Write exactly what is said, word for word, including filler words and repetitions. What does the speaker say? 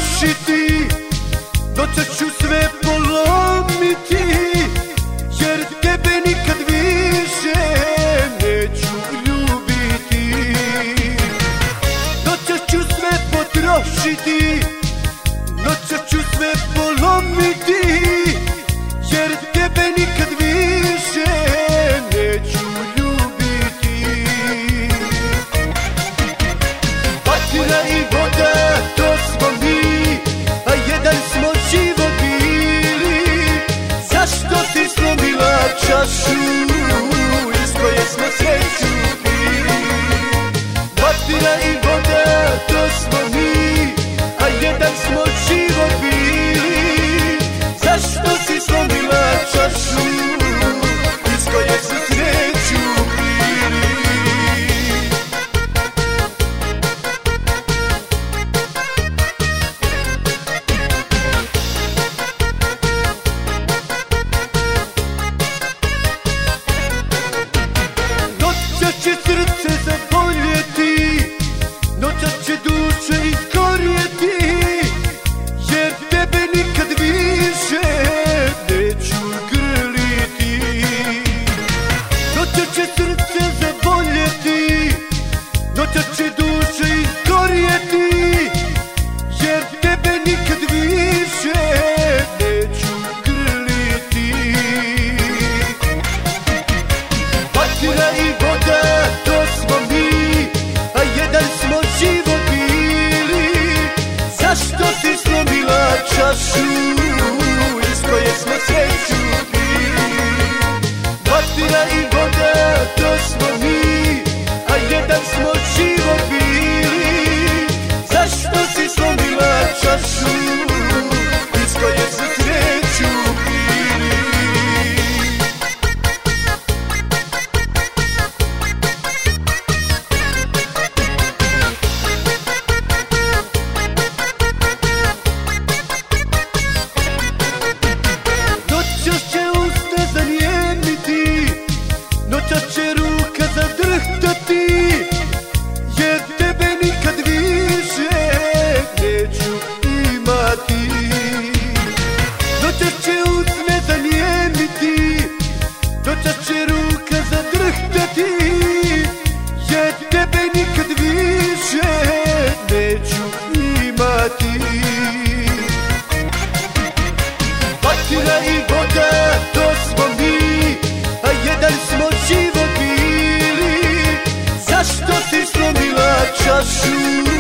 potrošiti, noćas ću sve polomiti, jer tebe nikad više neću ljubiti. Noćas ću sve potrošiti, noćas ću sve polomiti, jer tebe nikad više neću ljubiti. Batina i voda, to smo mi, a jedan smo život bili. Zašto si slomila čašu iz koje smo sreću pili? Batina i voda, to smo mi, a jedan smo život bili. Zašto si slomila čašu iz koje smo sreću pili? Noćas će srce zaboljeti, noćas će duša izgorjeti, jer tebe nikad više neću grliti. Noćas će srce zaboljeti, noćas će duša izgorjeti, jer tebe nikad više neću grliti. Batina i voda, to smo mi, a jedan smo život bili. Zašto si slomila čašu iz koje smo sreću pili? Batina i voda, to smo mi, a jedan smo život bili. Zašto si slomila čašu iz koje smo sreću pili? Noćas će usta zanijemiti, noćas će ruka zadrhtati, jer tebe nikad više neću imati. Noćas će usne zanijemiti, noćas će ruka zadrhtati, jer tebe nikad više neću imati. Batina i voda, to smo mi, a jedan smo život bili. Zašto si slomila čašu